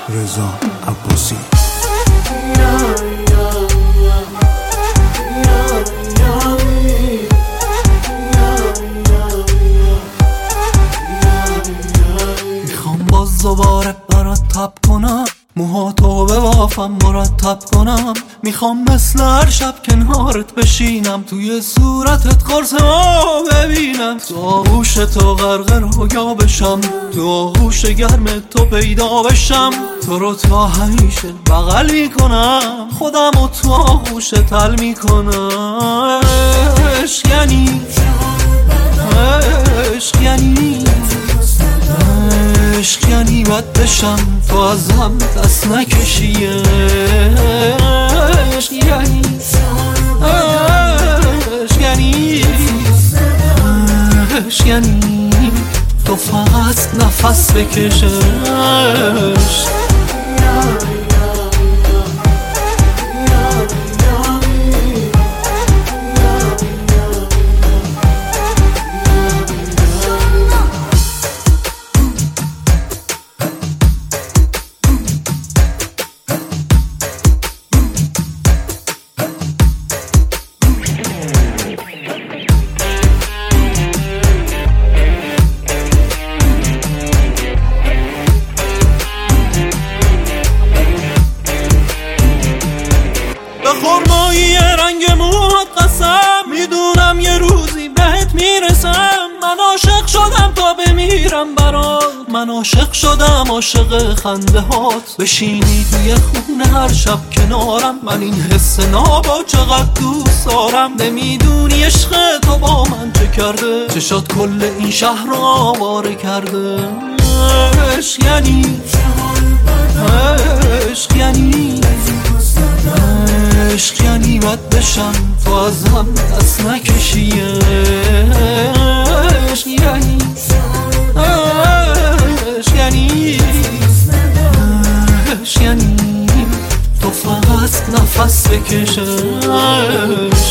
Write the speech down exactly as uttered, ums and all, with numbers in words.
رضا عباسی. میخوام باز دوباره برات تب کنم، موهاتو به وافم مرتب کنم. میخوام مثل هر شب کنارت بشینم، توی صورتت قرص ما ببینم. تو آغوش تو غرق رویا بشم، تو آغوش گرم تو پیدا بشم. تو رو تا همیشه بغل میکنم، خودمو تو آغوش تل میکنم. عشق یعنی عشق یعنی عشق یعنی بد بشم تو از هم دست نکشی. عشق یعنی عشق یعنی عشق یعنی تو فقط نفس بکش. خرمایی رنگ موهات قسم، میدونم یه روزی بهت میرسم. من عاشق شدم تا بمیرم برات، من عاشق شدم عاشق خنده هات. بشینی توی خونه هر شب کنارم، من این حس نابا چقدر دوست دارم. نمیدونی عشق تو با من چه کرده، چشات کل این شهر رو آواره کرده. عشق یعنی عشق یعنی عشق یعنی بد بشم تو از هم دست نکشی. عشق یعنی عشق یعنی عشق یعنی تو فقط نفس بکش.